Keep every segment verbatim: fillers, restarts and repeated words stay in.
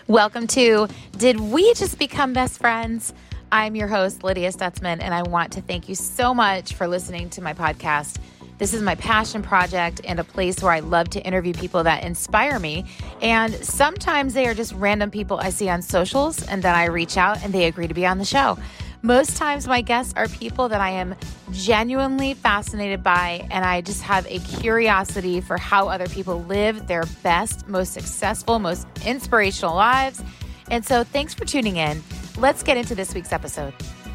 Welcome to Did We Just Become Best Friends? I'm your host, Lydia Stutzman, and I want to thank you so much for listening to my podcast. This is my passion project and a place where I love to interview people that inspire me. And sometimes they are just random people I see on socials, and then I reach out and they agree to be on the show. Most times my guests are people that I am genuinely fascinated by, and I just have a curiosity for how other people live their best, most successful, most inspirational lives. And so thanks for tuning in. Let's get into this week's episode.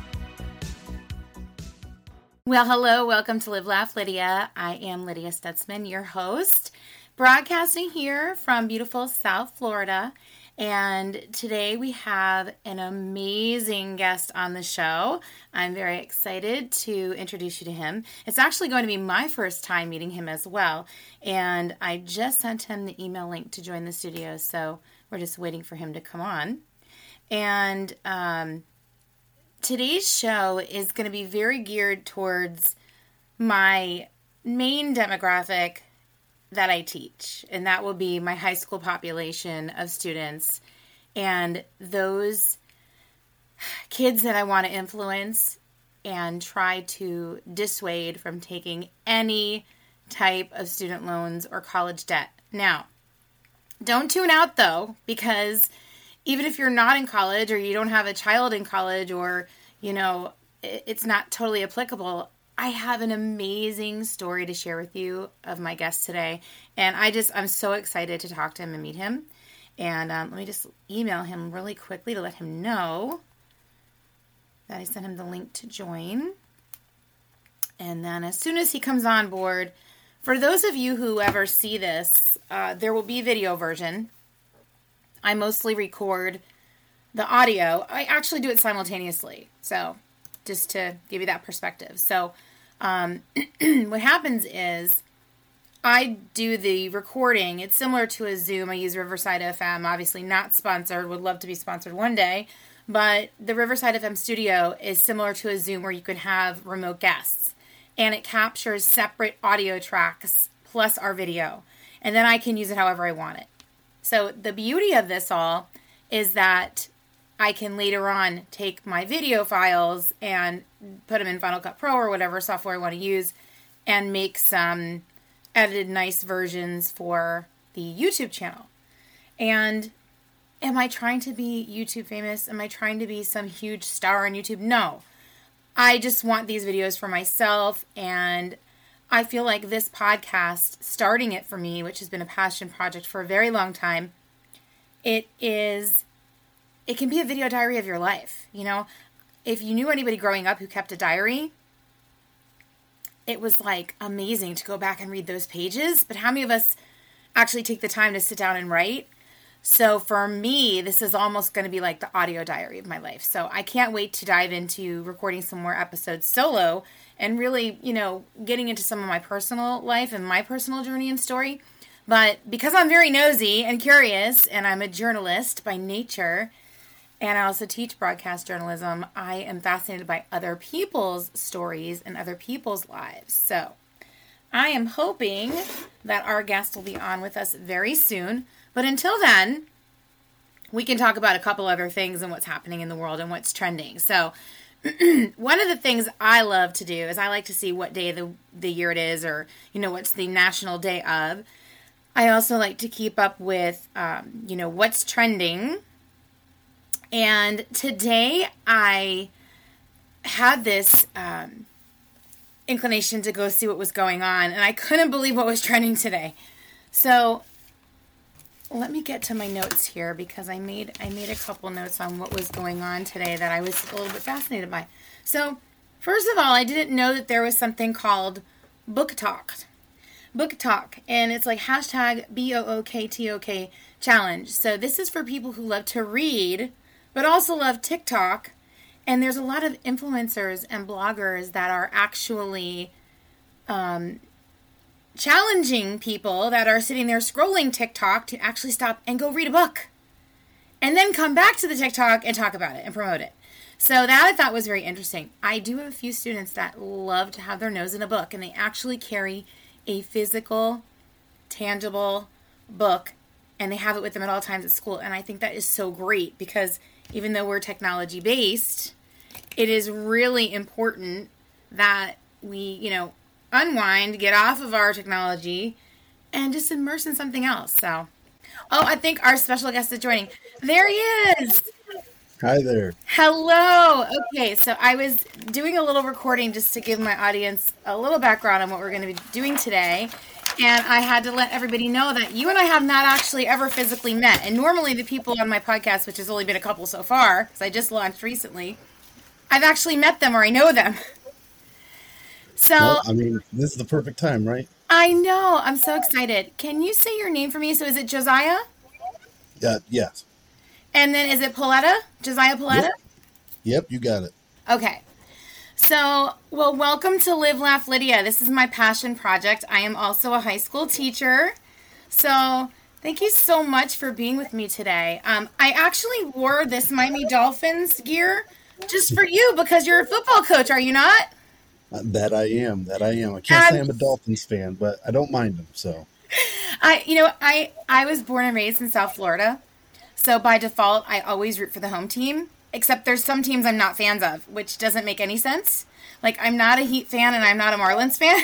Well, hello. Welcome to Live, Laugh, Lydia. I am Lydia Stutzman, your host, broadcasting here from beautiful South Florida. And today we have an amazing guest on the show. I'm very excited to introduce you to him. It's actually going to be my first time meeting him as well. And I just sent him the email link to join the studio, so we're just waiting for him to come on. And um, today's show is going to be very geared towards my main demographic that I teach, and that will be my high school population of students and those kids that I want to influence and try to dissuade from taking any type of student loans or college debt. Now, don't tune out though, because even if you're not in college or you don't have a child in college or, you know, it's not totally applicable, I have an amazing story to share with you of my guest today. And I just, I'm so excited to talk to him and meet him. And um, let me just email him really quickly to let him know that I sent him the link to join. And then as soon as he comes on board, for those of you who ever see this, uh, there will be a video version. I mostly record the audio. I actually do it simultaneously. So just to give you that perspective. So um, what happens is I do the recording. It's similar to a Zoom. I use Riverside F M, obviously not sponsored. Would love to be sponsored one day. But the Riverside F M studio is similar to a Zoom where you can have remote guests. And it captures separate audio tracks plus our video. And then I can use it however I want it. So the beauty of this all is that I can later on take my video files and put them in Final Cut Pro or whatever software I want to use and make some edited nice versions for the YouTube channel. And am I trying to be YouTube famous? Am I trying to be some huge star on YouTube? No. I just want these videos for myself, and I feel like this podcast, starting it for me, which has been a passion project for a very long time, it is... it can be a video diary of your life. You know, if you knew anybody growing up who kept a diary, it was like amazing to go back and read those pages. But how many of us actually take the time to sit down and write? So for me, this is almost going to be like the audio diary of my life. So I can't wait to dive into recording some more episodes solo and really, you know, getting into some of my personal life and my personal journey and story. But because I'm very nosy and curious, and I'm a journalist by nature, and I also teach broadcast journalism, I am fascinated by other people's stories and other people's lives. So I am hoping that our guest will be on with us very soon. But until then, we can talk about a couple other things and what's happening in the world and what's trending. So one of the things I love to do is I like to see what day of the, the year it is, or, you know, what's the national day of. I also like to keep up with, um, you know, what's trending. And today I had this um, inclination to go see what was going on, and I couldn't believe what was trending today. So let me get to my notes here, because I made I made a couple notes on what was going on today that I was a little bit fascinated by. So first of all, I didn't know that there was something called Book Talk. Book Talk, and it's like hashtag B O O K T O K challenge. So this is for people who love to read, but also love TikTok. And there's a lot of influencers and bloggers that are actually um, challenging people that are sitting there scrolling TikTok to actually stop and go read a book. And then come back to the TikTok and talk about it and promote it. So that I thought was very interesting. I do have a few students that love to have their nose in a book, and they actually carry a physical, tangible book and they have it with them at all times at school. And I think that is so great because even though we're technology based, it is really important that we, you know, unwind, get off of our technology, and just immerse in something else. So, oh, I think our special guest is joining. There he is. Hi there. Hello. Okay, so I was doing a little recording just to give my audience a little background on what we're going to be doing today. And I had to let everybody know that you and I have not actually ever physically met. And normally the people on my podcast, which has only been a couple so far, because I just launched recently, I've actually met them or I know them. So, well, I mean, this is the perfect time, right? I know. I'm so excited. Can you say your name for me? So is it Josiah? Yeah, yes. And then is it Pauletta? Josiah Pauletta? Yep. Yep, you got it. Okay. So, well, welcome to Live, Laugh, Lydia. This is my passion project. I am also a high school teacher. So, thank you so much for being with me today. Um, I actually wore this Miami Dolphins gear just for you because you're a football coach, are you not? Uh, that I am. That I am. I can't um, say I'm a Dolphins fan, but I don't mind them, so. I, you know, I, I was born and raised in South Florida. So, by default, I always root for the home team. Except there's some teams I'm not fans of, which doesn't make any sense. Like, I'm not a Heat fan and I'm not a Marlins fan.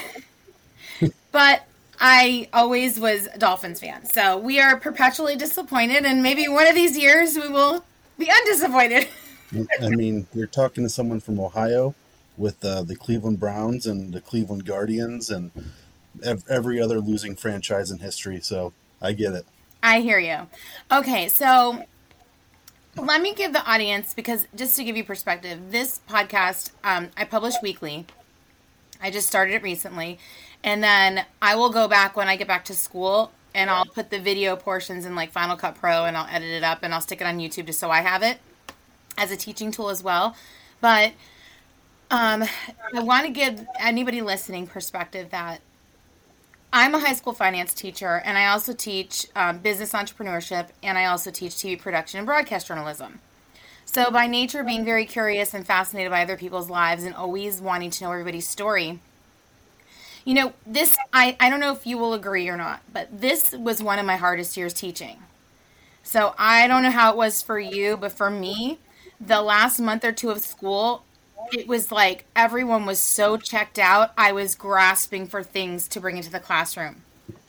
But I always was a Dolphins fan. So we are perpetually disappointed, and maybe one of these years we will be undisappointed. I mean, you're talking to someone from Ohio with uh, the Cleveland Browns and the Cleveland Guardians and ev- every other losing franchise in history. So I get it. I hear you. Okay, so let me give the audience, because just to give you perspective, this podcast, um, I publish weekly. I just started it recently. And then I will go back when I get back to school and I'll put the video portions in like Final Cut Pro and I'll edit it up and I'll stick it on YouTube just so I have it as a teaching tool as well. But um, I want to give anybody listening perspective that I'm a high school finance teacher, and I also teach um, business entrepreneurship, and I also teach T V production and broadcast journalism. So by nature, being very curious and fascinated by other people's lives and always wanting to know everybody's story, you know, this, I, I don't know if you will agree or not, but this was one of my hardest years teaching. So I don't know how it was for you, but for me, the last month or two of school, it was like everyone was so checked out. I was grasping for things to bring into the classroom.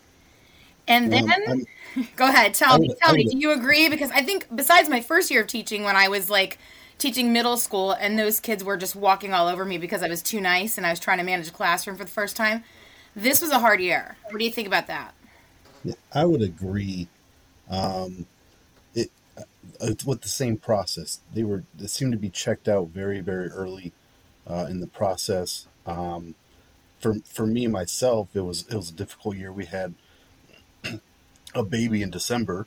And then, um, go ahead, tell me, tell me, do you agree? Because I think besides my first year of teaching, when I was like teaching middle school and those kids were just walking all over me because I was too nice and I was trying to manage a classroom for the first time, this was a hard year. What do you think about that? Yeah, I would agree. Um, it uh, with the same process. They were they seemed to be checked out very, very early uh, in the process. Um, for for me myself, it was it was a difficult year. We had a baby in December,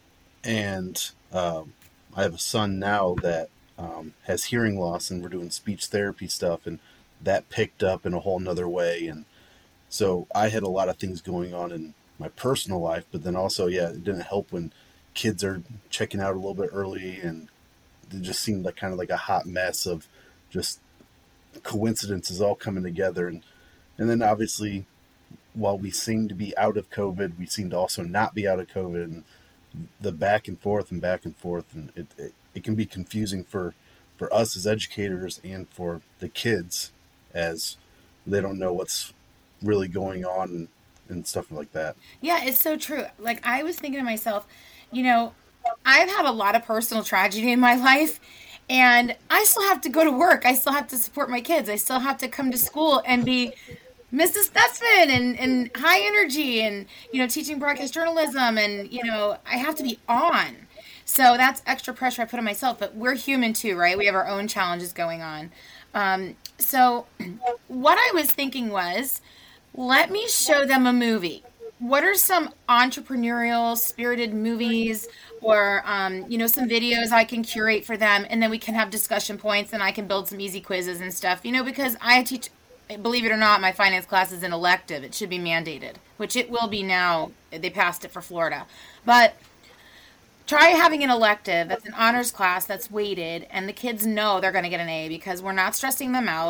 and um, I have a son now that um, has hearing loss, and we're doing speech therapy stuff, and that picked up in a whole nother way. And so I had a lot of things going on in my personal life, but then also, yeah, it didn't help when kids are checking out a little bit early, and it just seemed like kind of like a hot mess of just coincidences all coming together. And, and then obviously, while we seem to be out of COVID, we seem to also not be out of COVID, and the back and forth and back and forth. And it, it, it can be confusing for, for us as educators and for the kids, as they don't know what's really going on and, and stuff like that. Yeah, it's so true. Like, I was thinking to myself, you know, I've had a lot of personal tragedy in my life, and I still have to go to work. I still have to support my kids. I still have to come to school and be Missus Stutzman and, and high energy and, you know, teaching broadcast journalism. And, you know, I have to be on. So that's extra pressure I put on myself. But we're human too, right? We have our own challenges going on. Um, so what I was thinking was, let me show them a movie. What are some entrepreneurial, spirited movies or, um, you know, some videos I can curate for them, and then we can have discussion points and I can build some easy quizzes and stuff, you know, because I teach, believe it or not, my finance class is an elective. It should be mandated, which it will be now. They passed it for Florida. But try having an elective that's an honors class that's weighted, and the kids know they're going to get an A because we're not stressing them out.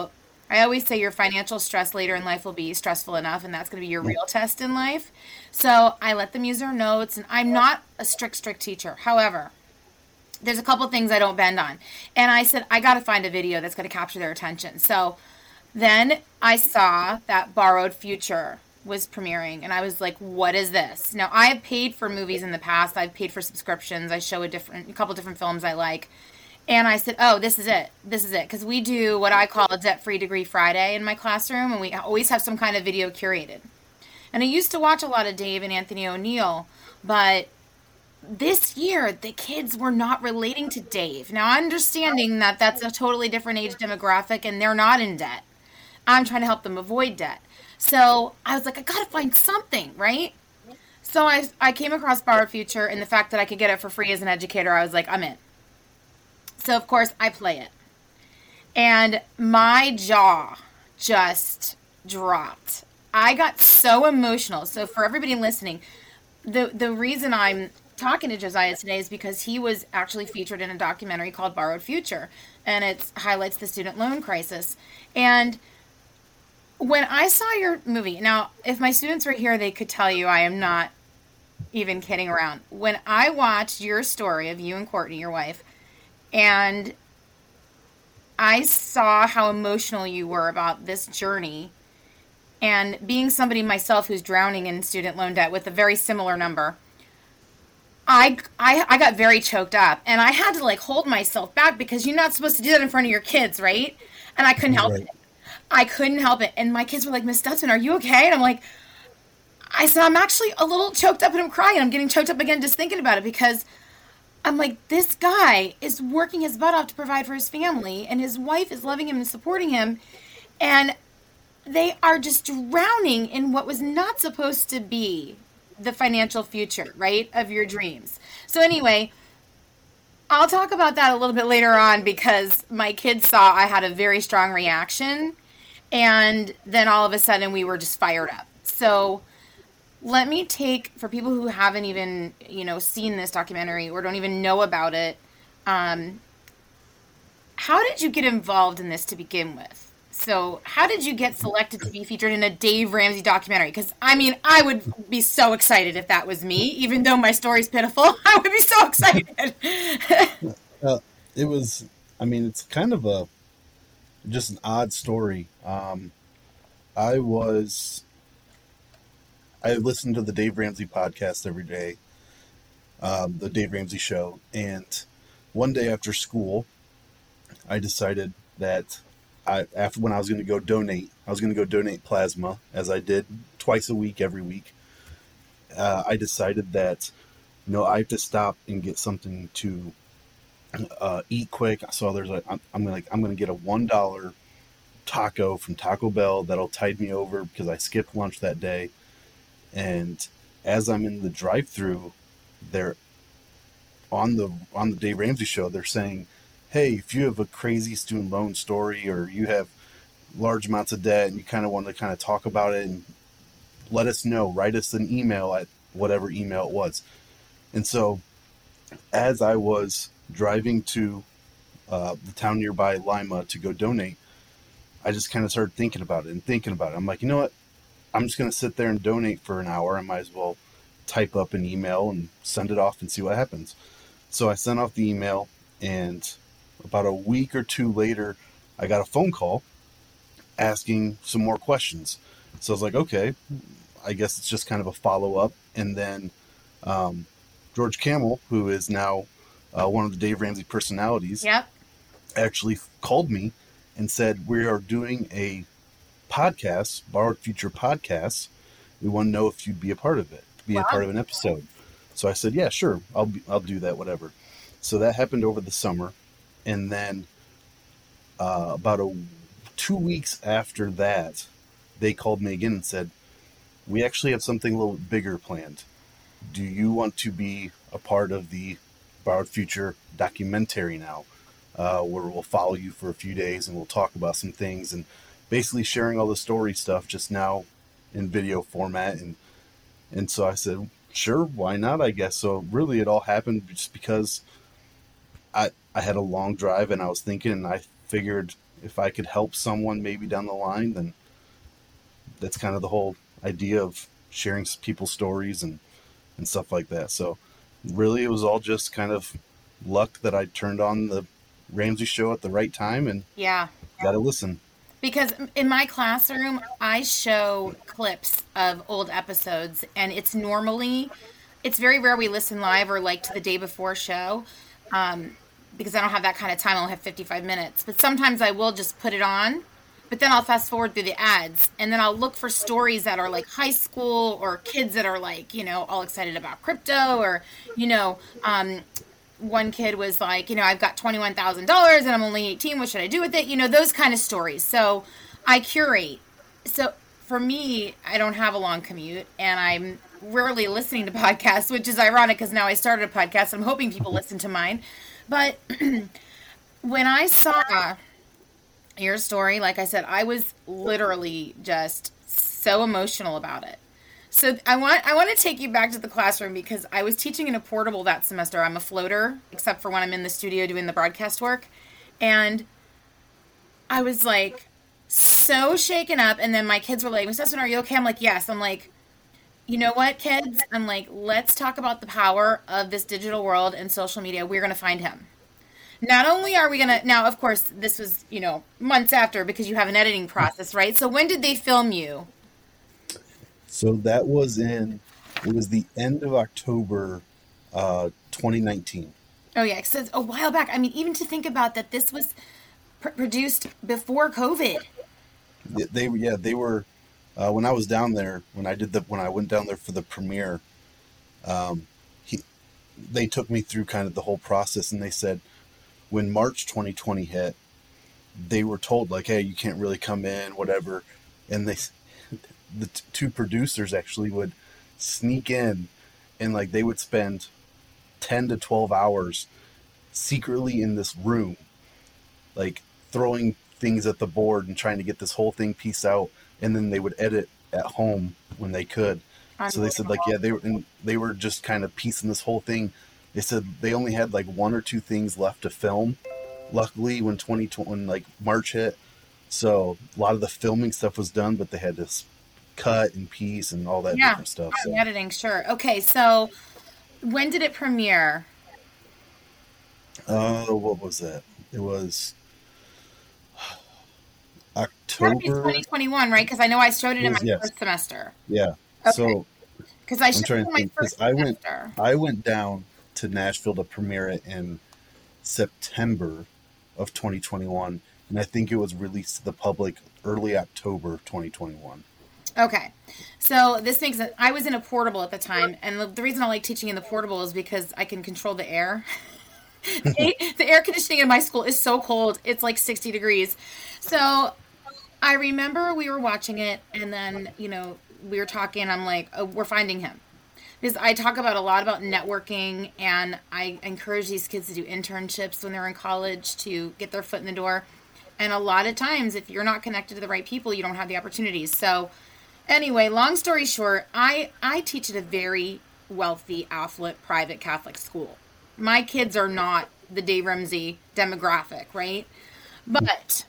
I always say your financial stress later in life will be stressful enough, and that's going to be your real test in life. So I let them use their notes, and I'm not a strict, strict teacher. However, there's a couple things I don't bend on. And I said, I got to find a video that's going to capture their attention. So then I saw that Borrowed Future was premiering, and I was like, what is this? Now, I have paid for movies in the past. I've paid for subscriptions. I show a different, a couple different films I like. And I said, oh, this is it. This is it. Because we do what I call a Debt-Free Degree Friday in my classroom, and we always have some kind of video curated. And I used to watch a lot of Dave and Anthony O'Neill, but this year, the kids were not relating to Dave. Now, understanding that that's a totally different age demographic and they're not in debt. I'm trying to help them avoid debt. So I was like, I got to find something, right? So I, I came across Borrowed Future, and the fact that I could get it for free as an educator, I was like, I'm in. So, of course, I play it. And my jaw just dropped. I got so emotional. So for everybody listening, the the reason I'm talking to Josiah today is because he was actually featured in a documentary called Borrowed Future, and it highlights the student loan crisis. And when I saw your movie, now, if my students were here, they could tell you I am not even kidding around. When I watched your story of you and Courtney, your wife, and I saw how emotional you were about this journey, and being somebody myself who's drowning in student loan debt with a very similar number, I, I, I got very choked up, and I had to like hold myself back because you're not supposed to do that in front of your kids, right? And I couldn't help right. it. I couldn't help it. And my kids were like, Miss Stutzman, are you okay? And I'm like, I said, I'm actually a little choked up and I'm crying. I'm getting choked up again just thinking about it because I'm like, this guy is working his butt off to provide for his family, and his wife is loving him and supporting him, and they are just drowning in what was not supposed to be the financial future, right, of your dreams. So anyway, I'll talk about that a little bit later on because my kids saw I had a very strong reaction, and then all of a sudden we were just fired up. So let me take, for people who haven't even, you know, seen this documentary or don't even know about it, um, how did you get involved in this to begin with? So how did you get selected to be featured in a Dave Ramsey documentary? Because, I mean, I would be so excited if that was me, even though my story's pitiful. I would be so excited. uh, it was, I mean, it's kind of a, just an odd story. Um, I was... I listened to the Dave Ramsey podcast every day, um, the Dave Ramsey show. And one day after school, I decided that I, after when I was going to go donate, I was going to go donate plasma, as I did twice a week, every week. Uh, I decided that, you know, I have to stop and get something to uh, eat quick. So there's a, I'm, I'm like, I'm going to get a one dollar taco from Taco Bell that'll tide me over because I skipped lunch that day. And as I'm in the drive-through, they're on the on the Dave Ramsey show. They're saying, "Hey, if you have a crazy student loan story, or you have large amounts of debt, and you kind of want to kind of talk about it, and let us know. Write us an email at whatever email it was." And so, as I was driving to uh, the town nearby, Lima, to go donate, I just kind of started thinking about it and thinking about it. I'm like, you know what? I'm just going to sit there and donate for an hour. I might as well type up an email and send it off and see what happens. So I sent off the email, and about a week or two later, I got a phone call asking some more questions. So I was like, okay, I guess it's just kind of a follow-up. And then um, George Camel, who is now uh, one of the Dave Ramsey personalities, Yep. actually called me and said, we are doing a podcast, Borrowed Future podcast. We want to know if you'd be a part of it, be wow. a part of an episode. So I said, yeah, sure. I'll be, I'll do that, whatever. So that happened over the summer. And then uh, about a, two weeks after that, they called me again and said, we actually have something a little bigger planned. Do you want to be a part of the Borrowed Future documentary now, uh, where we'll follow you for a few days and we'll talk about some things, and basically sharing all the story stuff just now in video format. And and so I said, sure, why not, I guess. So really it all happened just because I I had a long drive, and I was thinking, and I figured if I could help someone maybe down the line, then that's kind of the whole idea of sharing people's stories and, and stuff like that. So really, it was all just kind of luck that I turned on the Ramsey Show at the right time and Yeah. got to listen. Because in my classroom, I show clips of old episodes, and it's normally, it's very rare we listen live or like to the day before show, um, because I don't have that kind of time. I only have fifty-five minutes. But sometimes I will just put it on, but then I'll fast forward through the ads, and then I'll look for stories that are like high school or kids that are like, you know, all excited about crypto, or, you know, um, one kid was like, you know, I've got twenty-one thousand dollars and I'm only eighteen. What should I do with it? You know, those kind of stories. So I curate. So for me, I don't have a long commute, and I'm rarely listening to podcasts, which is ironic because now I started a podcast. I'm hoping people listen to mine. But when I saw your story, like I said, I was literally just so emotional about it. So I want I want to take you back to the classroom because I was teaching in a portable that semester. I'm a floater, except for when I'm in the studio doing the broadcast work. And I was like so shaken up. And then my kids were like, Miss Espen, are you okay? I'm like, yes. I'm like, you know what, kids? I'm like, let's talk about the power of this digital world and social media. We're going to find him. Not only are we going to, now, of course, this was, you know, months after because you have an editing process, right? So when did they film you? So that was in, it was the end of October, uh, twenty nineteen. Oh, yeah. So a while back. I mean, even to think about that, this was pr- produced before COVID. They, they yeah, they were, uh, when I was down there, when I did the, when I went down there for the premiere, um, he, they took me through kind of the whole process, and they said when March twenty twenty hit, they were told like, hey, you can't really come in, whatever. And they, the t- two producers actually would sneak in, and like they would spend ten to twelve hours secretly in this room, like throwing things at the board and trying to get this whole thing pieced out. And then they would edit at home when they could. So they said like, yeah, they were, and they were just kind of piecing this whole thing. They said they only had like one or two things left to film. Luckily when twenty twenty, when like March hit, so a lot of the filming stuff was done, but they had to cut and piece and all that Yeah, different stuff. So. editing, sure. Okay, so when did it premiere? Uh, what was that? It was Gotta be October. twenty twenty-one, right? Because I know I showed it It in my was, yes. first semester. Yeah. Okay. So Because I I'm showed it trying in to my think because first I went semester. I went down to Nashville to premiere it in September of twenty twenty-one, and I think it was released to the public early October twenty twenty-one. Okay. So this makes it, I was in a portable at the time, and the, the reason I like teaching in the portable is because I can control the air. the, the air conditioning in my school is so cold. It's like sixty degrees. So I remember we were watching it, and then, you know, we were talking, I'm like, oh, we're finding him. Because I talk about a lot about networking, and I encourage these kids to do internships when they're in college to get their foot in the door. And a lot of times, if you're not connected to the right people, you don't have the opportunities. So anyway, long story short, I, I teach at a very wealthy, affluent, private Catholic school. My kids are not the Dave Ramsey demographic, right? But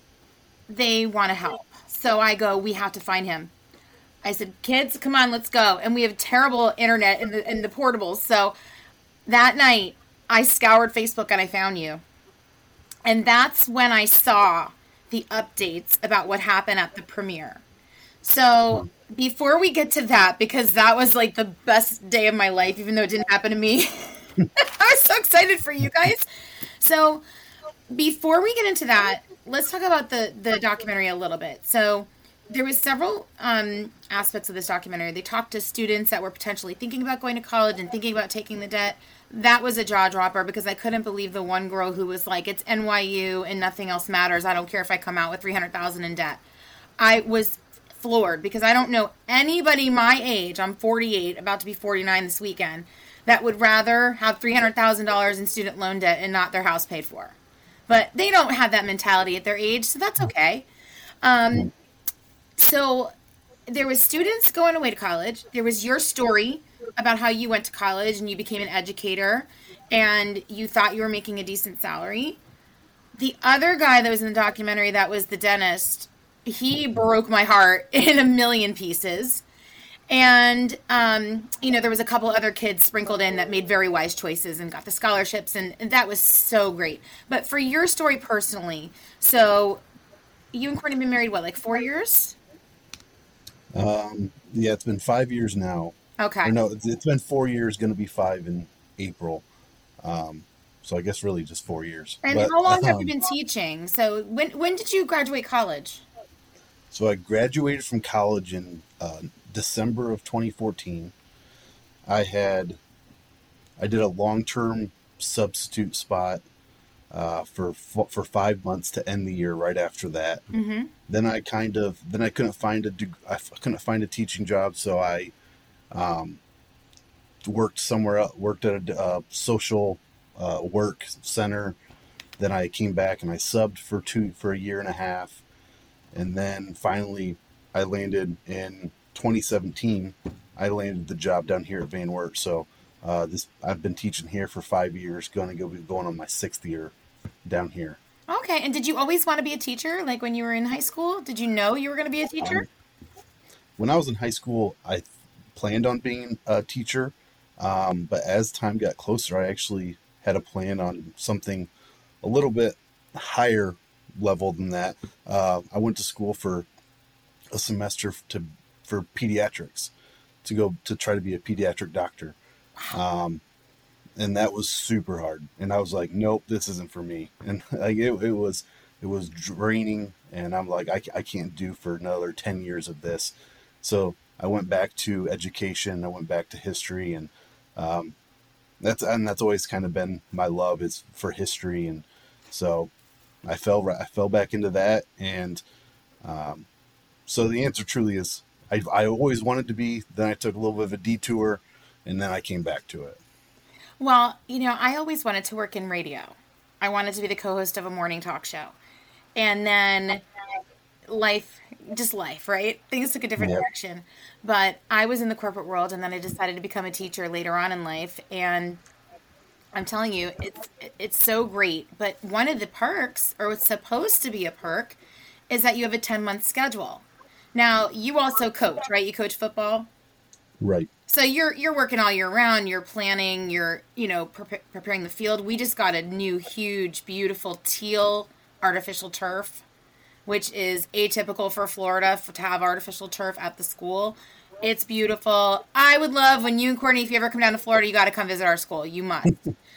they want to help. So I go, we have to find him. I said, kids, come on, let's go. And we have terrible internet in the in the portables. So that night, I scoured Facebook and I found you. And that's when I saw the updates about what happened at the premiere. So before we get to that, because that was like the best day of my life, even though it didn't happen to me. I was so excited for you guys. So before we get into that, let's talk about the, the documentary a little bit. So there was several um, aspects of this documentary. They talked to students that were potentially thinking about going to college and thinking about taking the debt. That was a jaw dropper because I couldn't believe the one girl who was like, it's N Y U and nothing else matters. I don't care if I come out with three hundred thousand dollars in debt. I was floored because I don't know anybody my age, I'm forty-eight, about to be forty-nine this weekend, that would rather have three hundred thousand dollars in student loan debt and not their house paid for. But they don't have that mentality at their age, so that's okay. Um, so there was students going away to college. There was your story about how you went to college and you became an educator and you thought you were making a decent salary. The other guy that was in the documentary that was the dentist, he broke my heart in a million pieces. And, um, you know, there was a couple other kids sprinkled in that made very wise choices and got the scholarships, and, and that was so great. But for your story personally, so you and Courtney have been married, what, like four years? Um, yeah, it's been five years now. Or Okay. no, it's, it's been four years, going to be five in April. Um, so I guess really just four years. And But how long have you um, been teaching? So when when did you graduate college? so I graduated from college in uh, December of twenty fourteen. I had I did a long term substitute spot uh, for for five months to end the year. Right after that, Mm-hmm. then I kind of then I couldn't find a I couldn't find a teaching job, so I um, worked somewhere else, worked at a uh, social uh, work center. Then I came back and I subbed for two for a year and a half, and then finally I landed in twenty seventeen. I landed the job down here at Van Wert. So uh, this I've been teaching here for five years. Going to go be going on my sixth year down here. Okay. And did you always want to be a teacher? Like when you were in high school, did you know you were going to be a teacher? Um, when I was in high school, I planned on being a teacher, um, but as time got closer, I actually had a plan on something a little bit higher level than that. Uh, I went to school for a semester to for pediatrics to go to try to be a pediatric doctor, um, and that was super hard. And I was like, nope, this isn't for me. And like it, it was it was draining, and I'm like, I, I can't do for another ten years of this. So I went back to education. I went back to history, and um, that's and that's always kind of been my love is for history, and so I fell I fell back into that, and um, so the answer truly is I I always wanted to be. Then I took a little bit of a detour, and then I came back to it. Well, you know, I always wanted to work in radio. I wanted to be the co-host of a morning talk show. And then life, just life, right? Things took a different Yep. direction. But I was in the corporate world, and then I decided to become a teacher later on in life. And I'm telling you, it's it's so great. But one of the perks, or what's supposed to be a perk, is that you have a ten month schedule. Now, you also coach, right? You coach football. Right. So you're you're working all year round. You're planning. You're you know pre- preparing the field. We just got a new, huge, beautiful teal artificial turf, which is atypical for Florida for, to have artificial turf at the school. It's beautiful. I would love when you and Courtney, if you ever come down to Florida, you got to come visit our school. You must.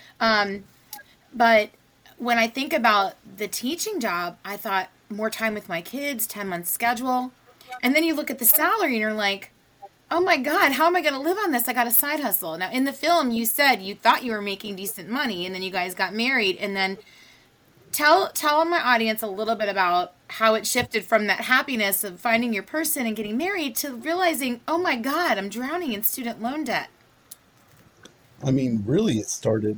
Um, but when I think about the teaching job, I thought more time with my kids, ten month schedule, and then you look at the salary and you're like, oh my God, how am I going to live on this? I got a side hustle. Now, in the film, you said you thought you were making decent money, and then you guys got married. And then tell tell my audience a little bit about how it shifted from that happiness of finding your person and getting married to realizing, oh my God, I'm drowning in student loan debt. I mean, really, it started.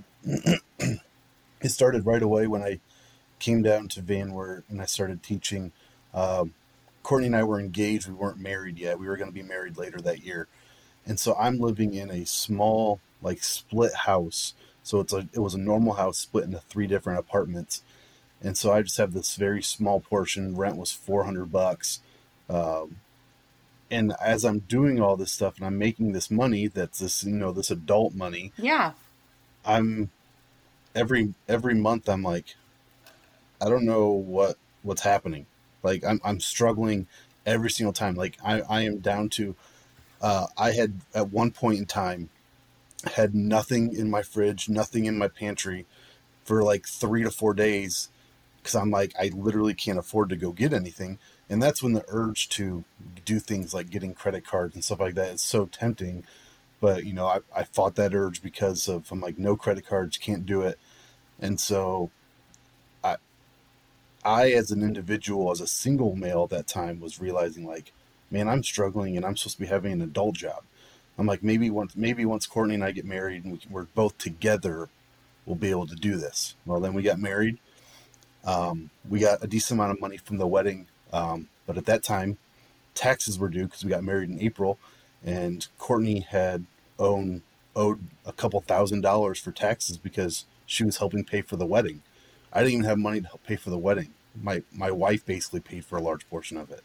It started right away when I came down to Van Wert and I started teaching. Um, Courtney and I were engaged. We weren't married yet. We were going to be married later that year. And so I'm living in a small, like split house. So it's a, it was a normal house split into three different apartments. And so I just have this very small portion. Rent was four hundred bucks. Um, and as I'm doing all this stuff and I'm making this money, that's this, you know, this adult money, Yeah. I'm every, every month I'm like, I don't know what, what's happening. Like I'm, I'm struggling every single time. Like I, I am down to, uh, I had at one point in time had nothing in my fridge, nothing in my pantry for like three to four days because I'm like, I literally can't afford to go get anything. And that's when the urge to do things like getting credit cards and stuff like that is so tempting. But, you know, I, I fought that urge because of, I'm like, no credit cards, can't do it. And so I, I, as an individual, as a single male at that time, was realizing like, man, I'm struggling and I'm supposed to be having an adult job. I'm like, maybe once, maybe once Courtney and I get married and we can, we're both together, we'll be able to do this. Well, then we got married. Um, we got a decent amount of money from the wedding. Um, but at that time, taxes were due because we got married in April, and Courtney had owned, owed a couple thousand dollars for taxes because she was helping pay for the wedding. I didn't even have money to help pay for the wedding. My my wife basically paid for a large portion of it.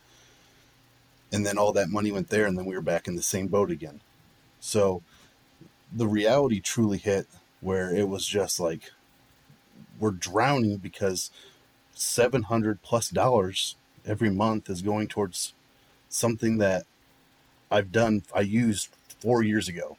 And then all that money went there, and then we were back in the same boat again. So the reality truly hit where it was just like, we're drowning because seven hundred plus dollars every month is going towards something that I've done, I used four years ago.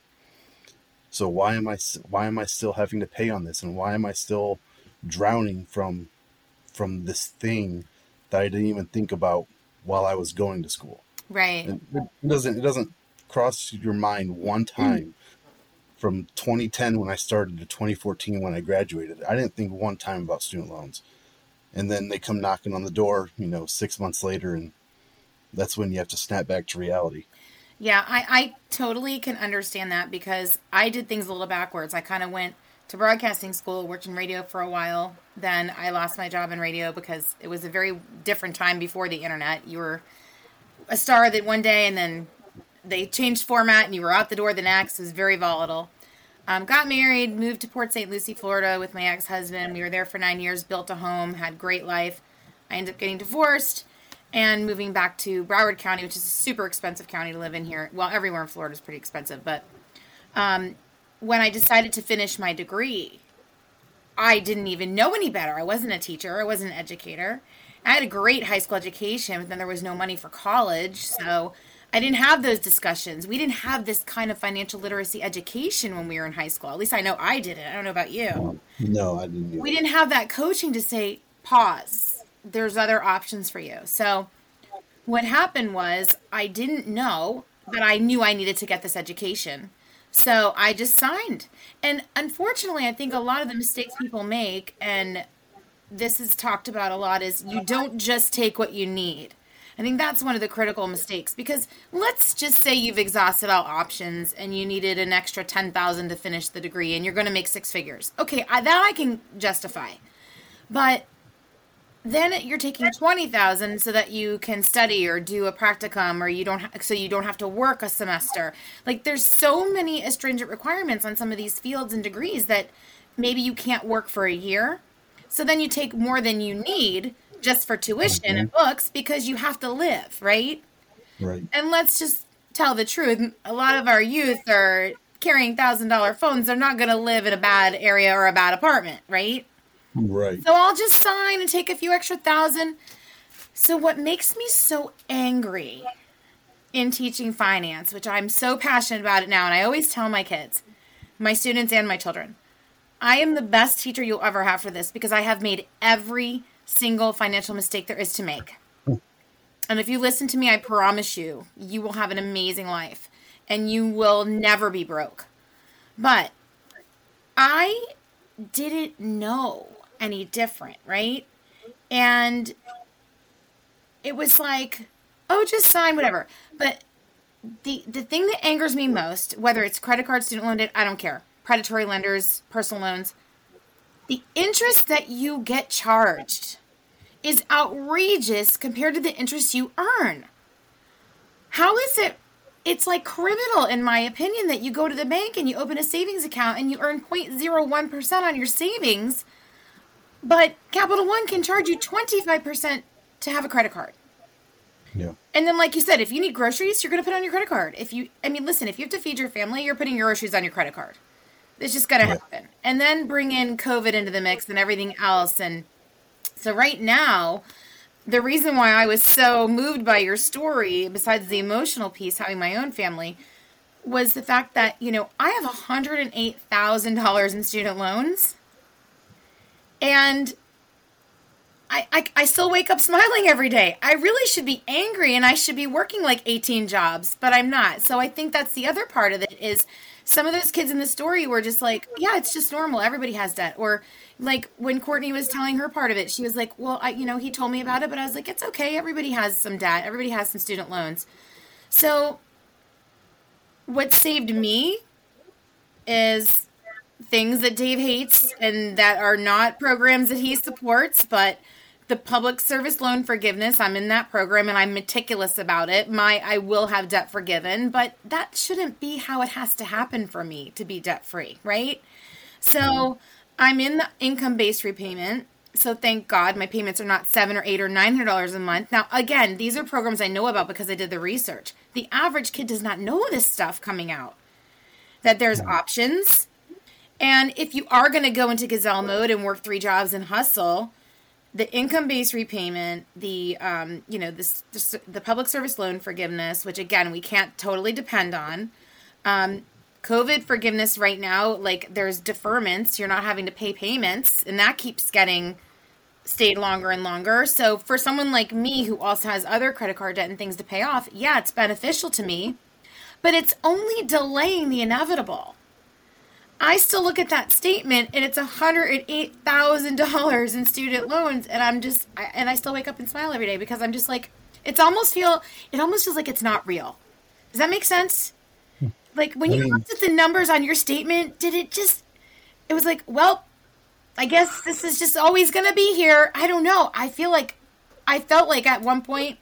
So why am I, why am I still having to pay on this? And why am I still drowning from, from this thing that I didn't even think about while I was going to school? Right. And it doesn't, it doesn't cross your mind one time from twenty ten when I started to twenty fourteen when I graduated. I didn't think one time about student loans. And then they come knocking on the door, you know, six months later, and that's when you have to snap back to reality. Yeah, I, I totally can understand that because I did things a little backwards. I kind of went to broadcasting school, worked in radio for a while. Then I lost my job in radio because it was a very different time before the internet. You were a star that one day, and then they changed format, and you were out the door the next. It was very volatile. Um, got married, moved to Port Saint Lucie, Florida with my ex-husband. We were there for nine years, built a home, had a great life. I ended up getting divorced and moving back to Broward County, which is a super expensive county to live in here. Well, everywhere in Florida is pretty expensive. But um, when I decided to finish my degree, I didn't even know any better. I wasn't a teacher. I wasn't an educator. I had a great high school education, but then there was no money for college. So I didn't have those discussions. We didn't have this kind of financial literacy education when we were in high school. At least I know I didn't. I don't know about you. No, I didn't. We didn't have that coaching to say, pause. There's other options for you. So what happened was I didn't know that I knew I needed to get this education. So I just signed. And unfortunately, I think a lot of the mistakes people make, and this is talked about a lot, is you don't just take what you need. I think that's one of the critical mistakes, because let's just say you've exhausted all options and you needed an extra ten thousand dollars to finish the degree and you're going to make six figures. Okay, I, that I can justify. But then you're taking twenty thousand dollars so that you can study or do a practicum, or you don't ha- so you don't have to work a semester. Like, there's so many astringent requirements on some of these fields and degrees that maybe you can't work for a year. So then you take more than you need just for tuition mm-hmm. and books because you have to live, right? Right. And let's just tell the truth. A lot of our youth are carrying one thousand dollars phones. They're not going to live in a bad area or a bad apartment, right? Right. So I'll just sign and take a few extra thousand. So what makes me so angry in teaching finance, which I'm so passionate about it now, and I always tell my kids, my students and my children, I am the best teacher you'll ever have for this because I have made every single financial mistake there is to make. And if you listen to me, I promise you, you will have an amazing life and you will never be broke. But I didn't know any different, right? And it was like, oh, just sign whatever. But the the thing that angers me most, whether it's credit card, student loan debt, I don't care, predatory lenders, personal loans, the interest that you get charged is outrageous compared to the interest you earn. How is it? It's like criminal, in my opinion, that you go to the bank and you open a savings account and you earn zero point zero one percent on your savings, but Capital One can charge you twenty-five percent to have a credit card. Yeah. And then, like you said, if you need groceries, you're going to put it on your credit card. If you, I mean, listen, if you have to feed your family, you're putting your groceries on your credit card. It's just going to yeah. happen. And then bring in COVID into the mix and everything else. And so right now, the reason why I was so moved by your story, besides the emotional piece, having my own family, was the fact that, you know, I have one hundred eight thousand dollars in student loans. And I, I, I still wake up smiling every day. I really should be angry and I should be working like eighteen jobs, but I'm not. So I think that's the other part of it is some of those kids in the story were just like, yeah, it's just normal. Everybody has debt. Or like when Courtney was telling her part of it, she was like, well, I, you know, he told me about it, but I was like, it's okay. Everybody has some debt. Everybody has some student loans. So what saved me is things that Dave hates and that are not programs that he supports, but the public service loan forgiveness, I'm in that program and I'm meticulous about it. My, I will have debt forgiven, but that shouldn't be how it has to happen for me to be debt free, right? So I'm in the income-based repayment, So thank God my payments are not seven or eight or nine hundred dollars a month. Now, again, these are programs I know about because I did the research. The average kid does not know this stuff coming out, that there's Right. options. And if you are going to go into gazelle mode and work three jobs and hustle, the income-based repayment, the um, you know, this, this the public service loan forgiveness, which again we can't totally depend on. Um, COVID forgiveness right now, like there's deferments, you're not having to pay payments, and that keeps getting stayed longer and longer. So for someone like me who also has other credit card debt and things to pay off, yeah, it's beneficial to me, but it's only delaying the inevitable. I still look at that statement and it's one hundred eight thousand dollars in student loans, and I'm just I, and I still wake up and smile every day because I'm just like, it's almost feel it almost feels like it's not real. Does that make sense? Like when I you mean, looked at the numbers on your statement, did it just it was like, well, I guess this is just always going to be here. I don't know. I feel like I felt like at one point,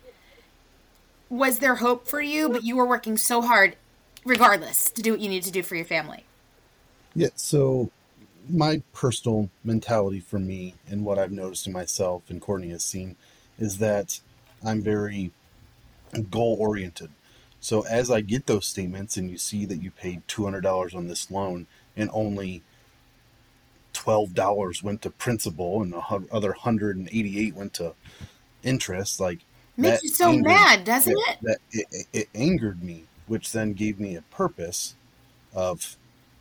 was there hope for you, but you were working so hard regardless to do what you need to do for your family. yeah. So my personal mentality for me and what I've noticed in myself and Courtney has seen is that I'm very goal oriented. So as I get those statements and you see that you paid two hundred dollars on this loan and only twelve dollars went to principal and the hu- other one hundred eighty-eight went to interest, like Makes that you so angered, mad, doesn't yeah, it? that it, it, it angered me, which then gave me a purpose of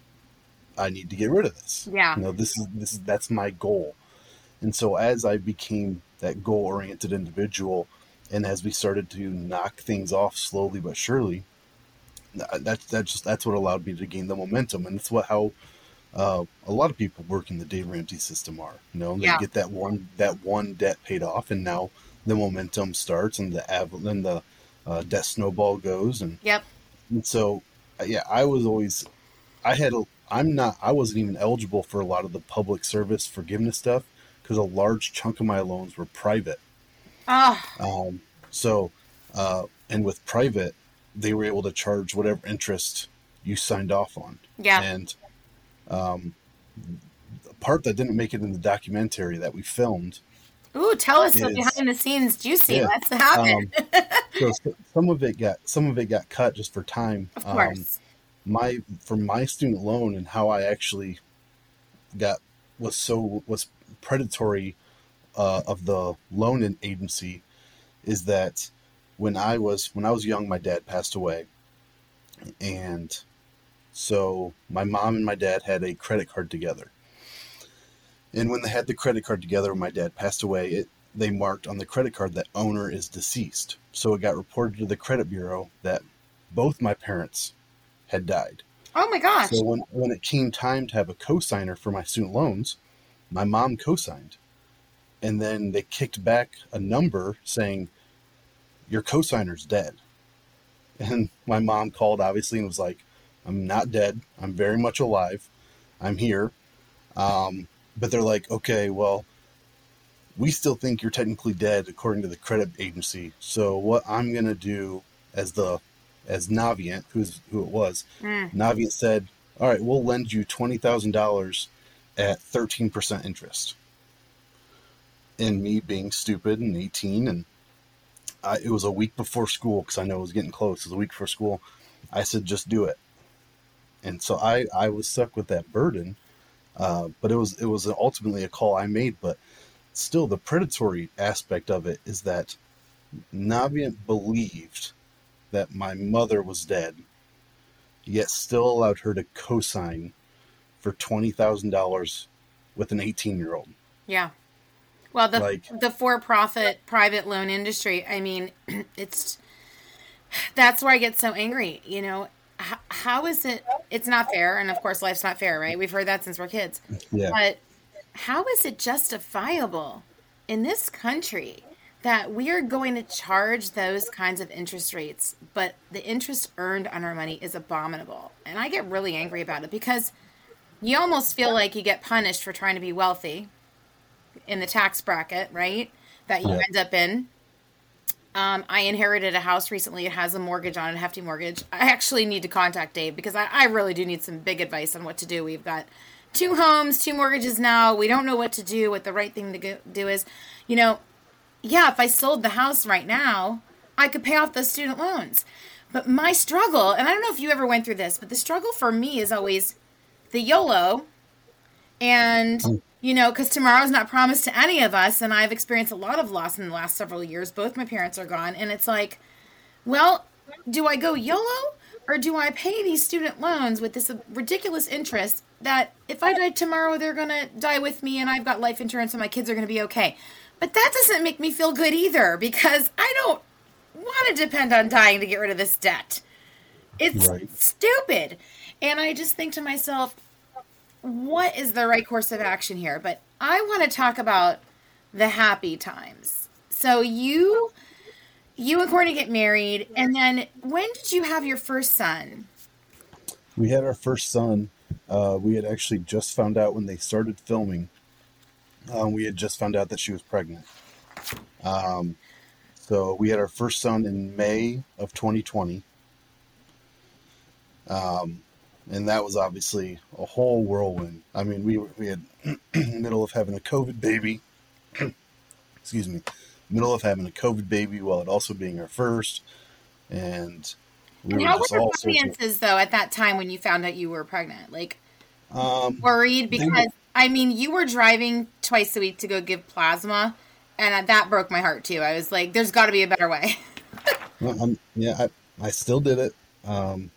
I need to get rid of this. Yeah. You know, this is this is that's my goal. And so as I became that goal oriented individual, and as we started to knock things off slowly but surely, that's that's just that's what allowed me to gain the momentum, and it's what how uh, a lot of people work in the Dave Ramsey system are. You know, they Yeah. get that one that one debt paid off, and now the momentum starts, and the av- then the uh, debt snowball goes, and, Yep. and so uh, yeah, I was always I had a I'm not I wasn't even eligible for a lot of the public service forgiveness stuff because a large chunk of my loans were private. Oh, Um, so, uh, and with private, they were able to charge whatever interest you signed off on. yeah. And um, the part that didn't make it in the documentary that we filmed Ooh, tell us the is, behind the scenes juicy. yeah, Let's have um, it. so s- some of it got some of it got cut just for time. Of Um, course. my for my student loan and how I actually got was so was predatory uh, of the loan in- agency is that when I was when I was young, my dad passed away, and so my mom and my dad had a credit card together. And when they had the credit card together, when my dad passed away, it they marked on the credit card that owner is deceased. So it got reported to the credit bureau that both my parents had died. Oh my gosh. So when when it came time to have a cosigner for my student loans, my mom co-signed, and then they kicked back a number saying your cosigner's dead. And my mom called obviously and was like, I'm not dead. I'm very much alive. I'm here. Um, but they're like, okay, well, we still think you're technically dead according to the credit agency. So what I'm going to do as the, as Navient, who's who it was, Mm. Navient said, all right, we'll lend you twenty thousand dollars at thirteen percent interest. And me being stupid and eighteen, and I, it was a week before school because I know it was getting close. It was a week before school. I said, just do it. And so I, I was stuck with that burden. Uh, but it was it was ultimately a call I made. But still, the predatory aspect of it is that Navient believed that my mother was dead, yet still allowed her to co-sign for twenty thousand dollars with an eighteen-year-old. Yeah. Well, the Like, the for-profit private loan industry, I mean, it's that's where I get so angry, you know. How, how is it it's not fair, and of course life's not fair, right? We've heard that since we're kids. yeah, But how is it justifiable in this country that we are going to charge those kinds of interest rates, but the interest earned on our money is abominable? And I get really angry about it because you almost feel like you get punished for trying to be wealthy in the tax bracket, right? That you yeah, end up in. Um, I inherited a house recently. It has a mortgage on it, a hefty mortgage. I actually need to contact Dave because I, I really do need some big advice on what to do. We've got two homes, two mortgages now. We don't know what to do, what the right thing to go, do is. You know, yeah, if I sold the house right now, I could pay off those student loans. But my struggle, and I don't know if you ever went through this, but the struggle for me is always the YOLO. And, you know, because tomorrow's not promised to any of us. And I've experienced a lot of loss in the last several years. Both my parents are gone. And it's like, well, do I go YOLO or do I pay these student loans with this ridiculous interest that if I die tomorrow, they're going to die with me and I've got life insurance and my kids are going to be okay. But that doesn't make me feel good either because I don't want to depend on dying to get rid of this debt. It's right. Stupid. And I just think to myself, what is the right course of action here? But I want to talk about the happy times. So you, you and Courtney get married, and then when did you have your first son? We had our first son. Uh, we had actually just found out when they started filming. Um, we had just found out that she was pregnant. Um, so we had our first son in May of twenty twenty. Um, and that was obviously a whole whirlwind. I mean, we we had in the middle of having a COVID baby. Excuse me. Middle of having a COVID baby while it also being our first. And we and were how just were your all finances, of, though, at that time when you found out you were pregnant? Like, um, worried? Because, I mean, you were driving twice a week to go give plasma, and that broke my heart, too. I was like, there's got to be a better way. well, um, yeah, I, I still did it. Um,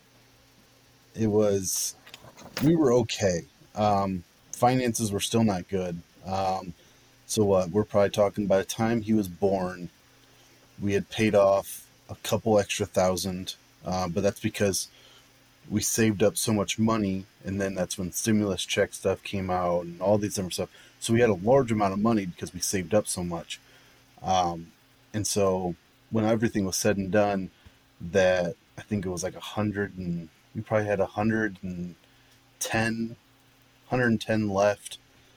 it was, we were okay. Um, finances were still not good. Um, so what, we're probably talking by the time he was born, we had paid off a couple extra thousand, uh, but that's because we saved up so much money, and then that's when stimulus check stuff came out and all these different stuff. So we had a large amount of money because we saved up so much. Um, and so when everything was said and done, that I think it was like a hundred and we probably had a hundred and ten, hundred and ten left.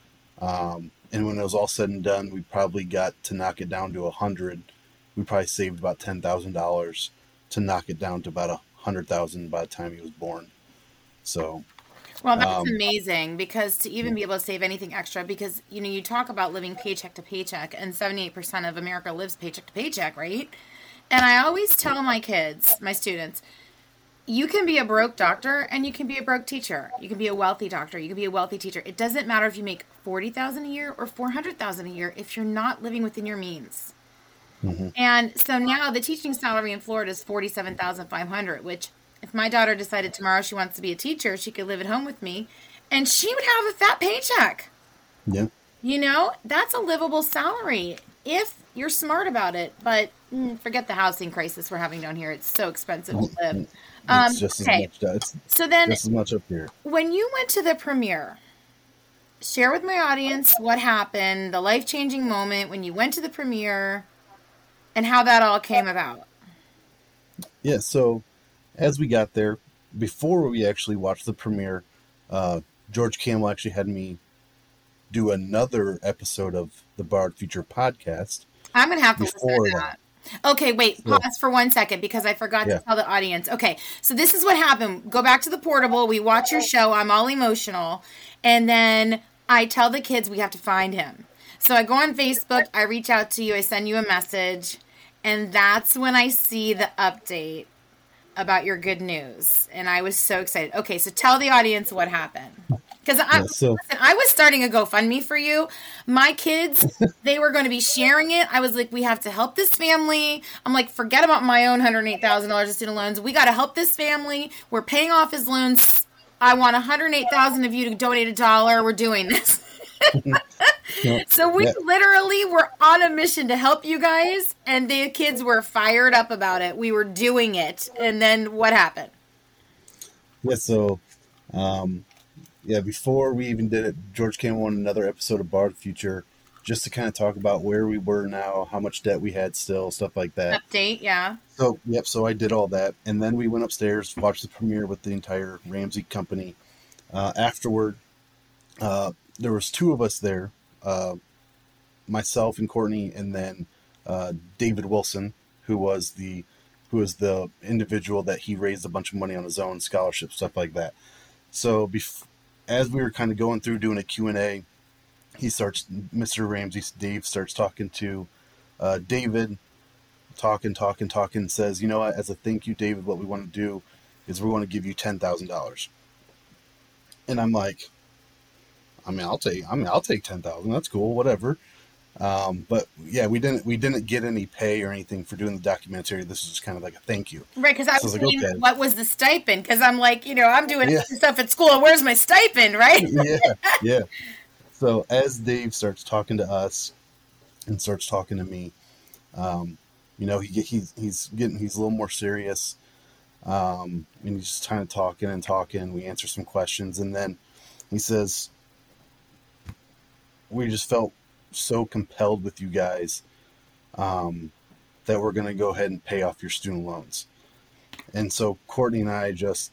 Um, and when it was all said and done, we probably got to knock it down to a hundred. We probably saved about ten thousand dollars to knock it down to about a hundred thousand by the time he was born. So, well, that's um, amazing because to even be able to save anything extra, because, you know, you talk about living paycheck to paycheck and seventy-eight percent of America lives paycheck to paycheck, right? And I always tell my kids, my students, you can be a broke doctor and you can be a broke teacher. You can be a wealthy doctor. You can be a wealthy teacher. It doesn't matter if you make forty thousand dollars a year or four hundred thousand dollars a year if you're not living within your means. Mm-hmm. And so now the teaching salary in Florida is forty-seven thousand five hundred dollars, which if my daughter decided tomorrow she wants to be a teacher, she could live at home with me and she would have a fat paycheck. Yeah. You know, that's a livable salary if you're smart about it. But mm, forget the housing crisis we're having down here. It's so expensive to live. It's um, just okay. as much. It's so then, just as much up here. When you went to the premiere, share with my audience what happened, the life-changing moment when you went to the premiere, and how that all came about. Yeah, so as we got there, before we actually watched the premiere, uh, George Campbell actually had me do another episode of the Borrowed Future podcast. I'm going to have to listen to that. Okay, wait, pause yeah. for one second because I forgot yeah. to tell the audience. Okay, so this is what happened. Go back to the portable. We watch your show. I'm all emotional. And then I tell the kids we have to find him. So I go on Facebook. I reach out to you. I send you a message. And that's when I see the update about your good news. And I was so excited. Okay, so tell the audience what happened. Because I, yeah, so. I was starting a GoFundMe for you. My kids, they were going to be sharing it. I was like, we have to help this family. I'm like, forget about my own one hundred eight thousand dollars of student loans. We got to help this family. We're paying off his loans. I want one hundred eight thousand dollars of you to donate a dollar. We're doing this. So we yeah. literally were on a mission to help you guys, and the kids were fired up about it. We were doing it. And then what happened? Yeah, so, um, yeah, before we even did it, George came on another episode of Borrowed Future just to kind of talk about where we were now, how much debt we had still, stuff like that. Update, yeah. So, yep, so I did all that. And then we went upstairs, watched the premiere with the entire Ramsey company. Uh, afterward, uh, there was two of us there, uh, myself and Courtney, and then uh, David Wilson, who was the who was the individual that he raised a bunch of money on his own, scholarship, stuff like that. So bef- as we were kind of going through doing a Q and A, he starts, Mister Ramsey, Dave starts talking to uh, David, talking, talking, talking, says, you know what, as a thank you, David, what we want to do is we want to give you ten thousand dollars. And I'm like, I mean, I'll take, I mean, I'll take ten thousand. That's cool, whatever. Um, but yeah, we didn't, we didn't get any pay or anything for doing the documentary. This is just kind of like a thank you. Right. Cause I So was I was like, thinking, okay. what was the stipend? Cause I'm like, you know, I'm doing Yeah. stuff at school. Where's my stipend? Right. Yeah. Yeah. So as Dave starts talking to us and starts talking to me, um, you know, he, he's, he's getting, he's a little more serious. Um, and he's just kind of talking and talking. We answer some questions, and then he says, we just felt so compelled with you guys, um, that we're going to go ahead and pay off your student loans. And so Courtney and I just,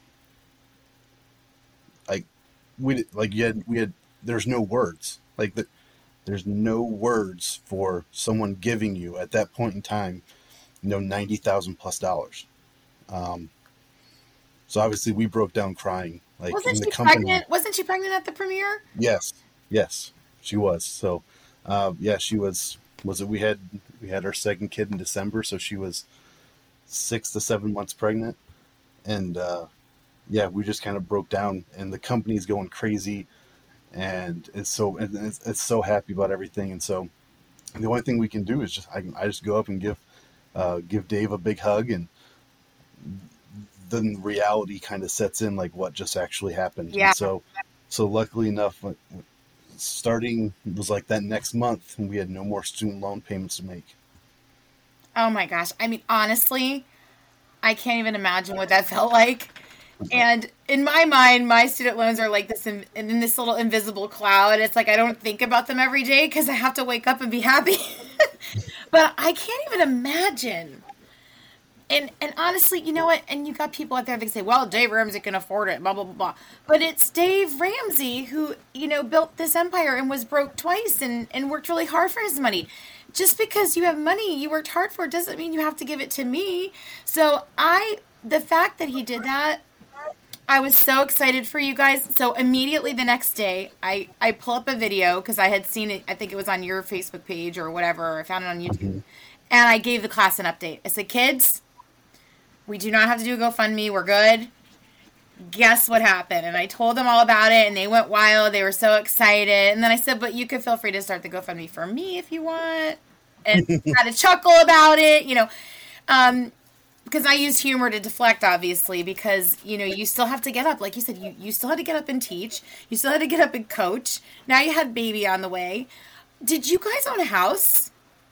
like, we, like, you had, we had, there's no words, like the, there's no words for someone giving you at that point in time, you know, ninety thousand plus dollars. Um, so obviously we broke down crying, like, Wasn't in the she company. pregnant? Wasn't she pregnant at the premiere? Yes. Yes, she was. So, uh, yeah, she was, was it, we had, we had our second kid in December. So she was six to seven months pregnant. And, uh, yeah, we just kind of broke down, and the company's going crazy, and it's so, and it's, it's so happy about everything. And so the only thing we can do is just, I, I just go up and give, uh, give Dave a big hug, and then reality kind of sets in, like what just actually happened. Yeah. And so, so luckily enough, starting, it was like that next month, and we had no more student loan payments to make. Oh my gosh. I mean, honestly, I can't even imagine what that felt like. And in my mind, my student loans are like this in, in this little invisible cloud. It's like I don't think about them every day because I have to wake up and be happy. But I can't even imagine. And and honestly, you know what? And you got people out there that say, well, Dave Ramsey can afford it, blah, blah, blah, blah. But it's Dave Ramsey who, you know, built this empire and was broke twice and, and worked really hard for his money. Just because you have money you worked hard for doesn't mean you have to give it to me. So I, the fact that he did that, I was so excited for you guys. So immediately the next day, I, I pull up a video because I had seen it. I think it was on your Facebook page or whatever. I found it on YouTube. Mm-hmm. And I gave the class an update. I said, kids, we do not have to do a GoFundMe. We're good. Guess what happened? And I told them all about it, and they went wild. They were so excited. And then I said, but you could feel free to start the GoFundMe for me if you want. And had a chuckle about it, you know. Um... Because I use humor to deflect, obviously, because, you know, you still have to get up. Like you said, you, you still had to get up and teach. You still had to get up and coach. Now you had baby on the way. Did you guys own a house?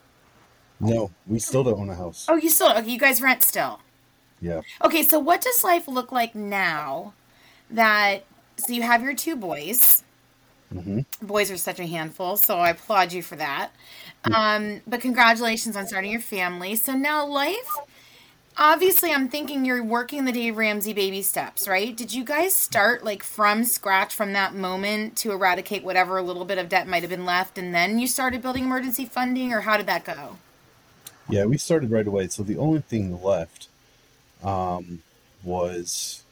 No, we still don't own a house. Oh, you still, okay, you guys rent still. Yeah. Okay, so what does life look like now that, so you have your two boys. Mm-hmm. Boys are such a handful, so I applaud you for that. Mm-hmm. Um, but congratulations on starting your family. So now life... Obviously, I'm thinking you're working the Dave Ramsey baby steps, right? Did you guys start like from scratch from that moment to eradicate whatever little bit of debt might have been left, and then you started building emergency funding, or how did that go? Yeah, we started right away. So the only thing left um, was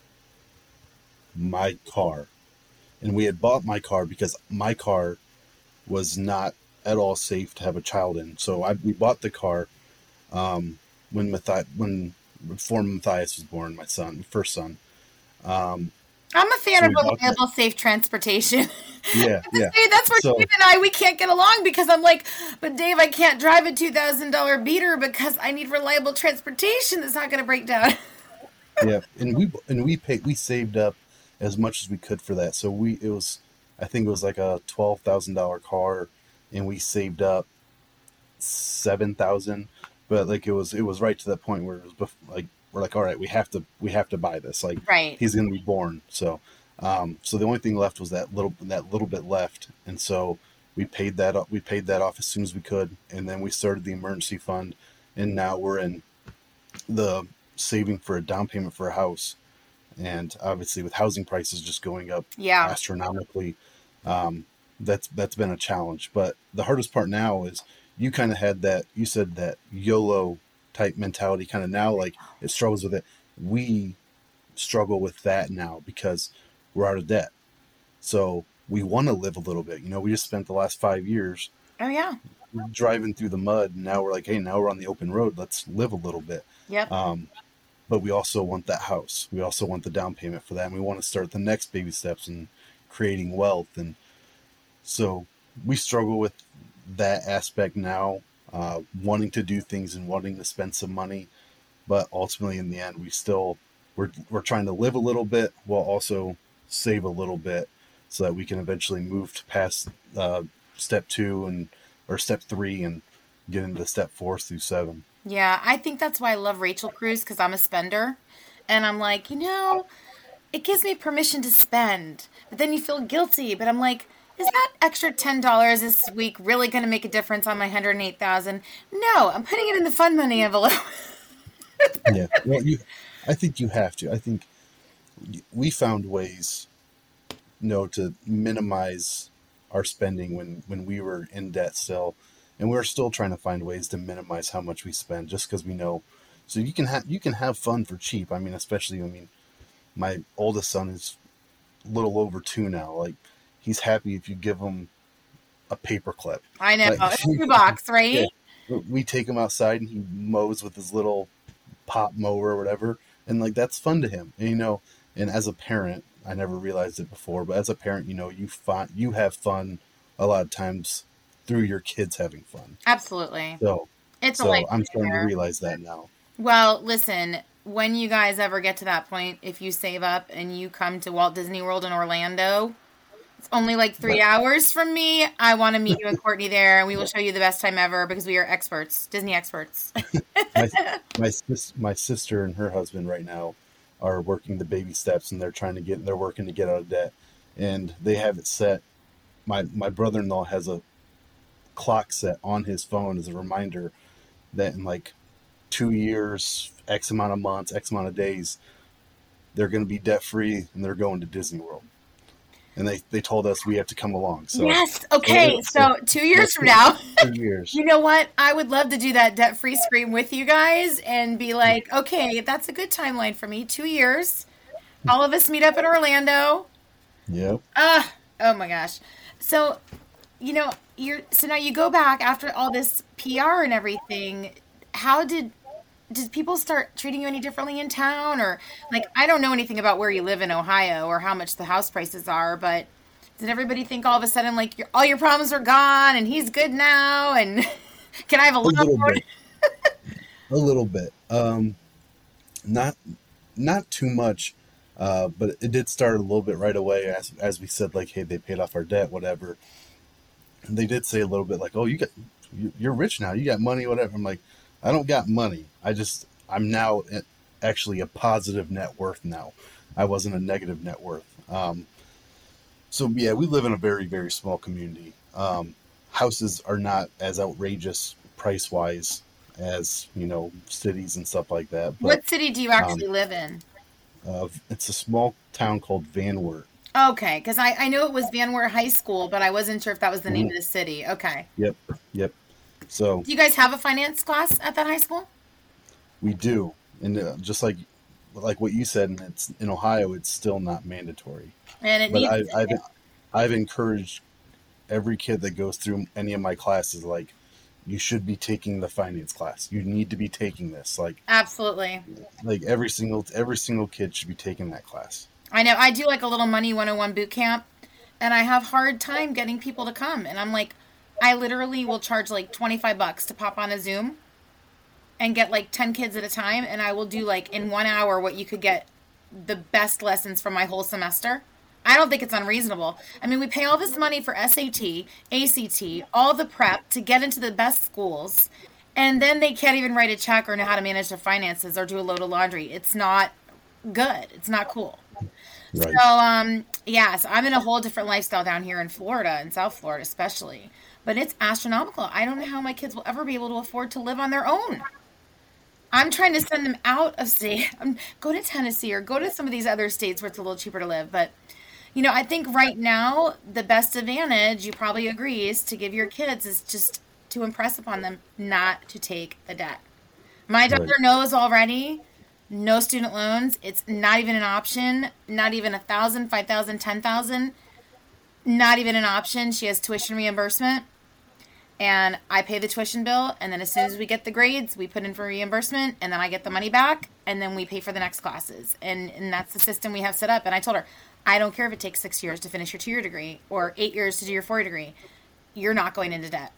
my car. And we had bought my car because my car was not at all safe to have a child in. So I, we bought the car. Um, When Matthias, when before Matthias was born, my son, first son. Um, I'm a fan so of reliable, safe transportation. Yeah, yeah. Say, that's where so, Dave and I, we can't get along because I'm like, but Dave, I can't drive a two thousand dollars beater because I need reliable transportation that's not going to break down. Yeah, and we and we paid, we saved up as much as we could for that. So we, it was, I think it was like a twelve thousand dollars car, and we saved up seven thousand. But like it was, it was right to that point where it was bef- like we're like, all right, we have to, we have to buy this. Like, right. He's going to be born. So, um, so the only thing left was that little, that little bit left, and so we paid that up. We paid that off as soon as we could, and then we started the emergency fund, and now we're in the saving for a down payment for a house, and obviously with housing prices just going up, yeah. astronomically, um, that's that's been a challenge. But the hardest part now is. You kind of had that, you said that YOLO type mentality kind of now, like it struggles with it. We struggle with that now because we're out of debt. So we want to live a little bit. You know, we just spent the last five years Oh, yeah. driving through the mud. And now we're like, hey, now we're on the open road. Let's live a little bit. Yep. Um, but we also want that house. We also want the down payment for that. And we want to start the next baby steps in creating wealth. And so we struggle with that aspect now, uh, wanting to do things and wanting to spend some money. But ultimately, in the end, we still, we're, we're trying to live a little bit while also save a little bit so that we can eventually move to past uh, step two and or step three and get into step four through seven. Yeah, I think that's why I love Rachel Cruze, because I'm a spender. And I'm like, you know, it gives me permission to spend. But then you feel guilty. But I'm like, is that extra ten dollars this week really going to make a difference on my one hundred eight thousand dollars? No, I'm putting it in the fun money envelope. Yeah, well, you, I think you have to. I think we found ways, you know, to minimize our spending when, when we were in debt still. And we're still trying to find ways to minimize how much we spend just because we know. So you can have you can have fun for cheap. I mean, especially, I mean, my oldest son is a little over two now. Like, he's happy if you give him a paper clip. I know. Like, a shoe box, right? Yeah, we take him outside and he mows with his little pop mower or whatever. And, like, that's fun to him. And, you know, and as a parent, I never realized it before, but as a parent, you know, you find, you have fun a lot of times through your kids having fun. Absolutely. So, it's so a life I'm starting changer. to realize that now. Well, listen, when you guys ever get to that point, if you save up and you come to Walt Disney World in Orlando, it's only like three hours from me. I want to meet you and Courtney there, and we will show you the best time ever because we are experts, Disney experts. my, my, sis- my sister and her husband right now are working the baby steps, and they're trying to get, they're working to get out of debt, and they have it set. My, my brother-in-law has a clock set on his phone as a reminder that in like two years, X amount of months, X amount of days, they're going to be debt free and they're going to Disney World. And they, they told us we have to come along. So yes. Okay. So, so two years from now, two years. You know what? I would love to do that debt free scream with you guys and be like, okay, that's a good timeline for me. Two years. All of us meet up in Orlando. Yep. Uh, oh my gosh. So, you know, you're so now you go back after all this P R and everything. How did did people start treating you any differently in town? Or, like, I don't know anything about where you live in Ohio or how much the house prices are, but did everybody think all of a sudden, like, your, all your problems are gone and he's good now? And can I have a, a little bit? A little bit. Um, not not too much, uh, but it did start a little bit right away as as we said, like, hey, they paid off our debt, whatever. And they did say a little bit like, oh, you got, you're rich now, you got money, whatever. I'm like, I don't got money. I just, I'm now actually a positive net worth now. I wasn't a negative net worth. Um, so yeah, we live in a very, very small community. Um, houses are not as outrageous price wise as, you know, cities and stuff like that. But, what city do you actually um, live in? Uh, it's a small town called Van Wert. Okay, because I, I know it was Van Wert High School, but I wasn't sure if that was the name mm. of the city. Okay. Yep, yep. So, do you guys have a finance class at that high school? We do, and uh, just like like what you said, and it's in Ohio, it's still not mandatory. And it but needs I, to I've I've encouraged every kid that goes through any of my classes, like, you should be taking the finance class. You need to be taking this. Like, absolutely. Like every single every single kid should be taking that class. I know. I do like a little Money one oh one boot camp, and I have hard time getting people to come. And I'm like, I literally will charge like twenty-five bucks to pop on a Zoom and get like ten kids at a time. And I will do like in one hour what you could get the best lessons from my whole semester. I don't think it's unreasonable. I mean, we pay all this money for S A T, A C T, all the prep to get into the best schools. And then they can't even write a check or know how to manage their finances or do a load of laundry. It's not good. It's not cool. Right. So, um, yeah, so I'm in a whole different lifestyle down here in Florida, in South Florida especially. But it's astronomical. I don't know how my kids will ever be able to afford to live on their own. I'm trying to send them out of state. I'm, go to Tennessee or go to some of these other states where it's a little cheaper to live. But, you know, I think right now the best advantage, you probably agree, is to give your kids is just to impress upon them not to take the debt. My daughter right. knows already. No student loans. It's not even an option. Not even a thousand, five thousand, ten thousand. Not even an option. She has tuition reimbursement, and I pay the tuition bill, and then as soon as we get the grades, we put in for reimbursement, and then I get the money back, and then we pay for the next classes. And, and that's the system we have set up. And I told her, I don't care if it takes six years to finish your two-year degree or eight years to do your four-year degree. You're not going into debt.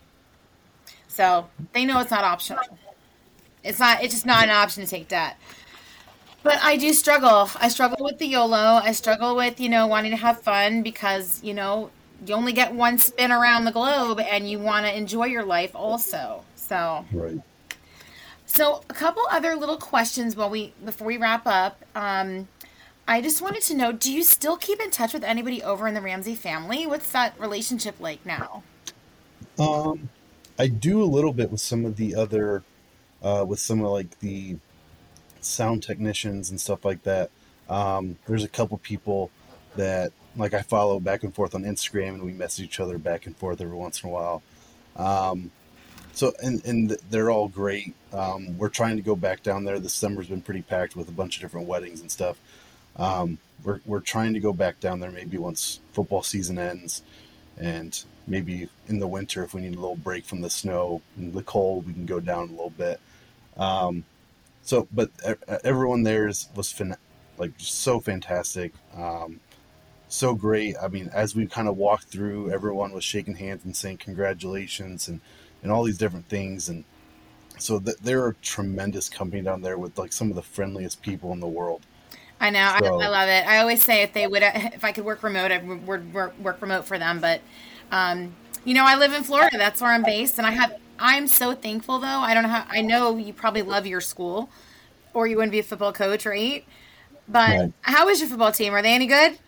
So they know it's not optional. It's not. It's just not an option to take debt. But I do struggle. I struggle with the YOLO. I struggle with, you know, wanting to have fun because, you know, you only get one spin around the globe and you want to enjoy your life also. So, Right. so a couple other little questions while we before we wrap up. Um, I just wanted to know, do you still keep in touch with anybody over in the Ramsey family? What's that relationship like now? Um, I do a little bit with some of the other, uh, with some of like the sound technicians and stuff like that. Um, there's a couple people that like I follow back and forth on Instagram, and we message each other back and forth every once in a while. Um, so and and they're all great. Um, we're trying to go back down there. The summer's been pretty packed with a bunch of different weddings and stuff. Um, we're we're trying to go back down there maybe once football season ends, and maybe in the winter if we need a little break from the snow and the cold, we can go down a little bit. Um, so, but e- everyone there is was fin- like so fantastic, um, so great. I mean, as we kind of walked through, everyone was shaking hands and saying congratulations and and all these different things, and so th- they're a tremendous company down there with like some of the friendliest people in the world. I know. I, I So, love it. I always say if they would, if I could work remote, I would work, work remote for them. But, um, you know, I live in Florida. That's where I'm based, and I have. I'm so thankful, though. I don't know how. I know you probably love your school, or you wouldn't be a football coach, right? But right. how is your football team? Are they any good?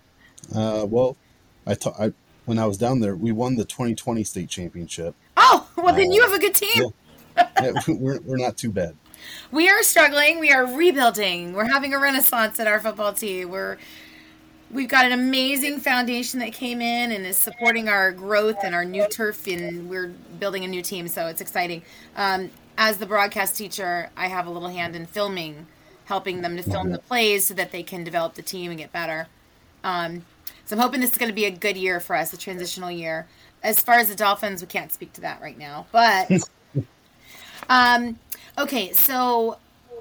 Uh, well, I, ta- I when I was down there, we won the twenty twenty state championship. Oh, well, then you Uh, have a good team. yeah, yeah, we're we're not too bad. We are struggling. We are rebuilding. We're having a renaissance at our football team. We're we've got an amazing foundation that came in and is supporting our growth and our new turf, and we're building a new team, so it's exciting. Um, as the broadcast teacher, I have a little hand in filming, helping them to film Mhm. the plays so that they can develop the team and get better. Um, so I'm hoping this is going to be a good year for us, a transitional year. As far as the Dolphins, we can't speak to that right now, but um, okay. So,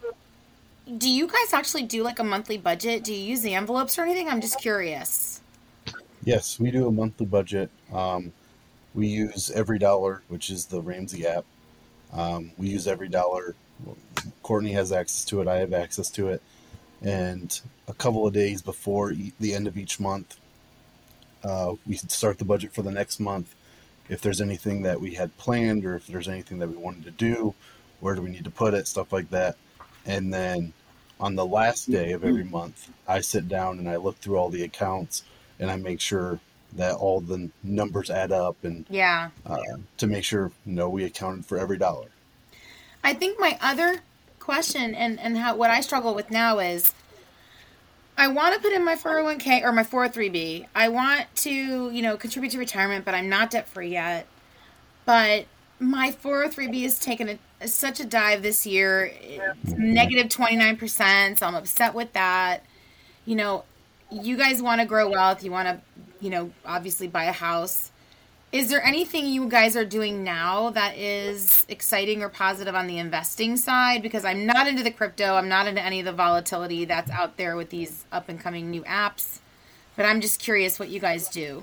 do you guys actually do like a monthly budget? Do you use the envelopes or anything? I'm just curious. Yes, we do a monthly budget. Um, we use Every Dollar, which is the Ramsey app. Um, we use Every Dollar. Courtney has access to it. I have access to it. And a couple of days before e- the end of each month, uh, we start the budget for the next month. If there's anything that we had planned, or if there's anything that we wanted to do, where do we need to put it, stuff like that. And then on the last day of every month, I sit down and I look through all the accounts and I make sure that all the numbers add up, and Yeah. uh, to make sure, you know, we accounted for every dollar. I think my other question and, and how what I struggle with now is I want to put in my four oh one k or my four oh three b. I want to, you know, contribute to retirement, but I'm not debt free yet. But my four oh three b has taken a, such a dive this year. It's negative twenty-nine percent, so I'm upset with that. You know, you guys want to grow wealth. You want to, you know, obviously buy a house. Is there anything you guys are doing now that is exciting or positive on the investing side? Because I'm not into the crypto. I'm not into any of the volatility that's out there with these up and coming new apps. But I'm just curious what you guys do.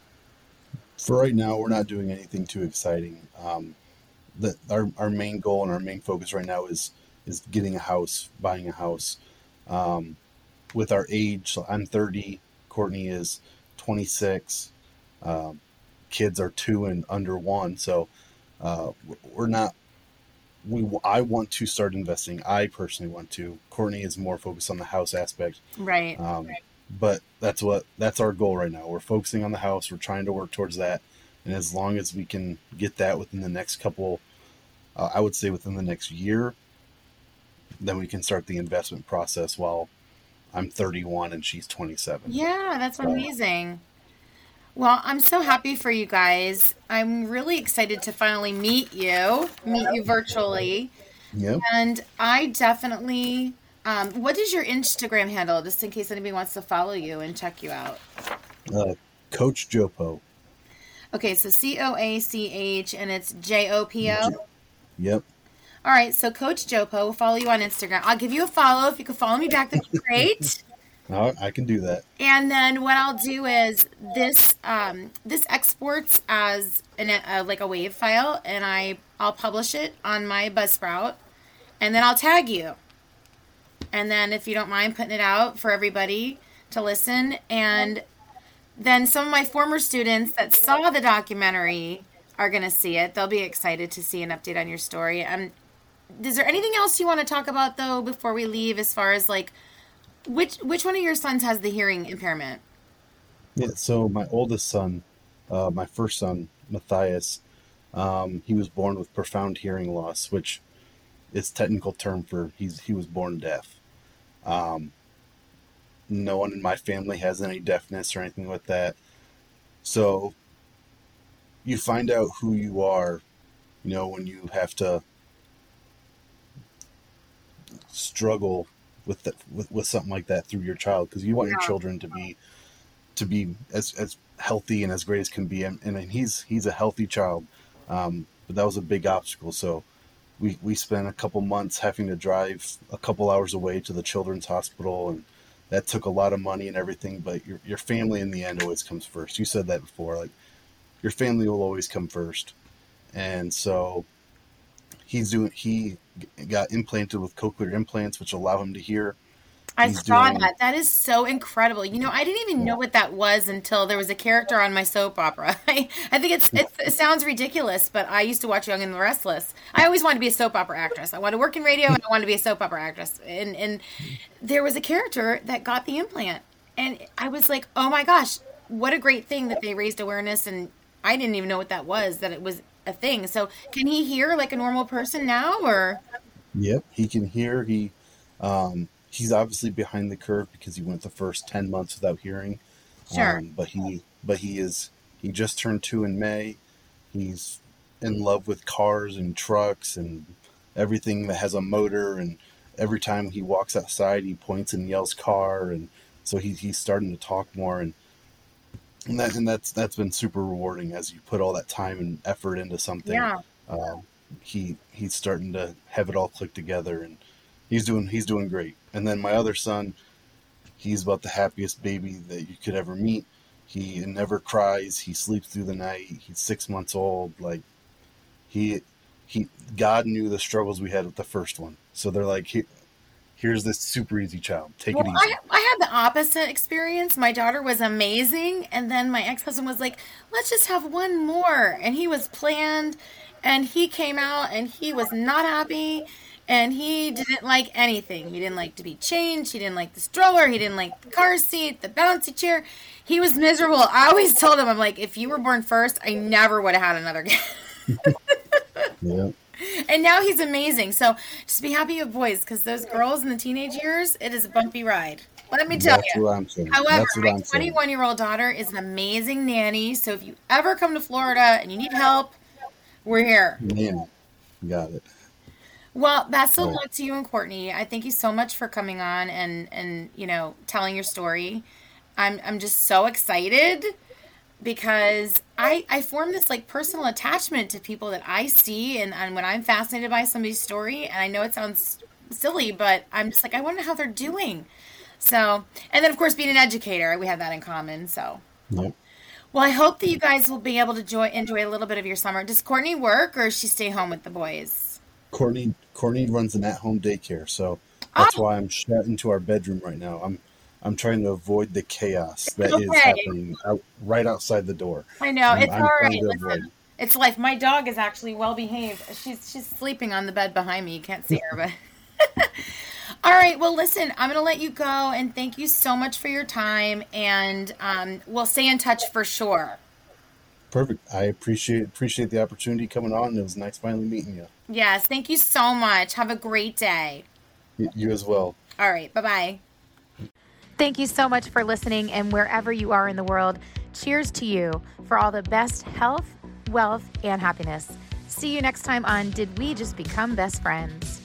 For right now, we're not doing anything too exciting. Um, the, our, our main goal and our main focus right now is is getting a house, buying a house. Um, with our age, so I'm thirty, Courtney is twenty-six, um, kids are two and under one. So uh, we're not, we, I want to start investing. I personally want to. Courtney is more focused on the house aspect. Right. Um, but that's what, that's our goal right now. We're focusing on the house. We're trying to work towards that. And as long as we can get that within the next couple, uh, I would say within the next year, then we can start the investment process while I'm thirty-one and she's twenty-seven. Yeah, that's So, amazing. Well, I'm so happy for you guys. I'm really excited to finally meet you, meet you virtually. yeah. And I definitely, um, what is your Instagram handle, just in case anybody wants to follow you and check you out? Uh, Coach Jopo. Okay, so C O A C H and it's J O P O. Yep. All right, so Coach Jopo will follow you on Instagram. I'll give you a follow. If you could follow me back, that'd be great. Oh, I can do that. And then what I'll do is this um, this exports as an, uh, like a WAV file, and I I'll publish it on my Buzzsprout, and then I'll tag you. And then if you don't mind putting it out for everybody to listen, and then some of my former students that saw the documentary are going to see it. They'll be excited to see an update on your story. Um, is there anything else you want to talk about, though, before we leave, as far as, like, which which one of your sons has the hearing impairment? Yeah, so my oldest son, uh, my first son, Matthias, um, he was born with profound hearing loss, which is technical term for he's he was born deaf. Um, no one in my family has any deafness or anything like that. So you find out who you are, you know, when you have to struggle with the, with, with something like that through your child, because you want your children to be to be as, as healthy and as great as can be, and, and he's he's a healthy child, um, but that was a big obstacle. So we we spent a couple months having to drive a couple hours away to the children's hospital, and that took a lot of money and everything. But your your family in the end always comes first. You said that before, like your family will always come first, and so he's doing he got implanted with cochlear implants, which allow him to hear. I He's saw doing- that. That is so incredible. You know, I didn't even know what that was until there was a character on my soap opera. I, I think it's, it's it sounds ridiculous, but I used to watch Young and the Restless. I always wanted to be a soap opera actress. I wanted to work in radio, and I wanted to be a soap opera actress. And and there was a character that got the implant, and I was like, oh my gosh, what a great thing that they raised awareness. And I didn't even know what that was, that it was a thing. So can he hear like a normal person now, or? Yep, he can hear. He um, he's obviously behind the curve because he went the first ten months without hearing. Sure. Um, but he but he is he just turned two in May. He's in love with cars and trucks and everything that has a motor, and every time he walks outside he points and yells car, and so he, he's starting to talk more, and and that and that's that's been super rewarding as you put all that time and effort into something. Yeah. Um, he he's starting to have it all click together, and he's doing he's doing great. And then my other son, he's about the happiest baby that you could ever meet. He never cries. He sleeps through the night. He's six months old. Like he he God knew the struggles we had with the first one, so they're like, Here, here's this super easy child. Take Well, it easy. I, I had the opposite experience. My daughter was amazing, and then my ex-husband was like, let's just have one more. And he was planned, and he came out, and he was not happy, and he didn't like anything. He didn't like to be changed. He didn't like the stroller. He didn't like the car seat, the bouncy chair. He was miserable. I always told him, I'm like, if you were born first, I never would have had another kid. Yeah. And now he's amazing. So just be happy you have boys, because those girls in the teenage years, it is a bumpy ride. Let me tell That's you. what I'm saying. However, That's what my I'm saying. twenty-one-year-old daughter is an amazing nanny. So if you ever come to Florida and you need help, we're here. Man, got it. Well, best of Right. luck to you and Courtney. I thank you so much for coming on and, and you know, telling your story. I'm I'm just so excited because I I form this like personal attachment to people that I see, and, and when I'm fascinated by somebody's story, and I know it sounds silly, but I'm just like, I wonder how they're doing. So, and then of course being an educator, we have that in common. So, Yep. well, I hope that you guys will be able to enjoy enjoy a little bit of your summer. Does Courtney work, or does she stay home with the boys? Courtney Courtney runs an at-home daycare, so that's Oh. why I'm shut into our bedroom right now. I'm I'm trying to avoid the chaos that is Okay. happening out, right outside the door. I know, I'm- it's I'm all trying right. to Listen, avoid. it's life. My dog is actually well behaved. She's she's sleeping on the bed behind me. You can't see her, but all right. Well, listen, I'm gonna let you go, and thank you so much for your time. And um, we'll stay in touch for sure. Perfect. I appreciate appreciate the opportunity coming on. It was nice finally meeting you. Yes, thank you so much. Have a great day. Y- You as well. All right. Bye bye. Thank you so much for listening, and wherever you are in the world, cheers to you for all the best health, wealth, and happiness. See you next time on Did We Just Become Best Friends?